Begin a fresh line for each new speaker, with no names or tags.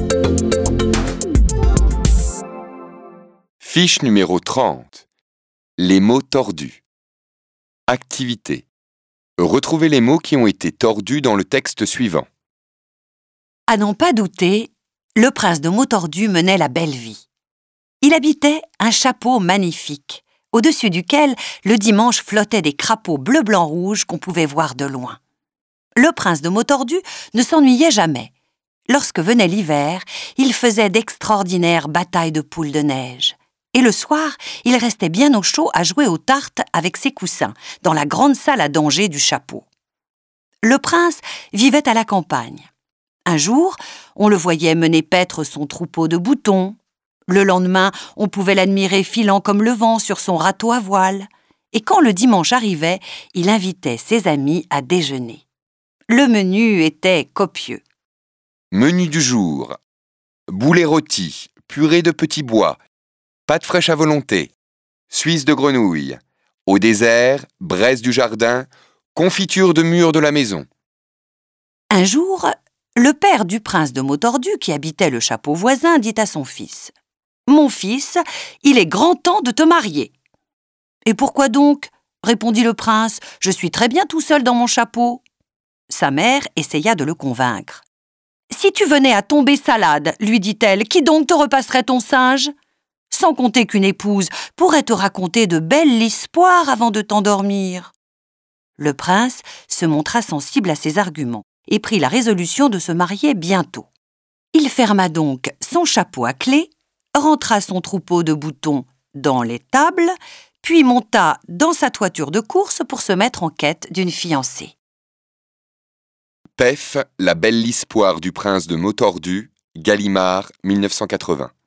Fiche numéro 30. Les mots tordus. Activité. Retrouvez les mots qui ont été tordus dans le texte suivant.
À n'en pas douter, le prince de mots tordus menait la belle vie. Il habitait un chapeau magnifique, au-dessus duquel, le dimanche, flottaient des crapauds bleu-blanc-rouge qu'on pouvait voir de loin. Le prince de mots tordus ne s'ennuyait jamais. Lorsque venait l'hiver, il faisait d'extraordinaires batailles de poules de neige. Et le soir, il restait bien au chaud à jouer aux tartes avec ses coussins, dans la grande salle à danger du chapeau. Le prince vivait à la campagne. Un jour, on le voyait mener paître son troupeau de boutons. Le lendemain, on pouvait l'admirer filant comme le vent sur son râteau à voile. Et quand le dimanche arrivait, il invitait ses amis à déjeuner. Le menu était copieux.
Menu du jour. Boulet rôti, purée de petits bois, pâte fraîche à volonté, suisse de grenouille. Au dessert, braise du jardin, confiture de mûres de la maison.
Un jour, le père du prince de mots tordus, qui habitait le chapeau voisin, dit à son fils : « Mon fils, il est grand temps de te marier. »« Et pourquoi donc ? » répondit le prince. « Je suis très bien tout seul dans mon chapeau. » Sa mère essaya de le convaincre. « Si tu venais à tomber salade, lui dit-elle, qui donc te repasserait ton singe ? Sans compter qu'une épouse pourrait te raconter de belles histoires avant de t'endormir. » Le prince se montra sensible à ces arguments et prit la résolution de se marier bientôt. Il ferma donc son chapeau à clé, rentra son troupeau de boutons dans l'étable, puis monta dans sa toiture de course pour se mettre en quête d'une fiancée.
Pef, la belle histoire du prince de mots tordus, Gallimard, 1980.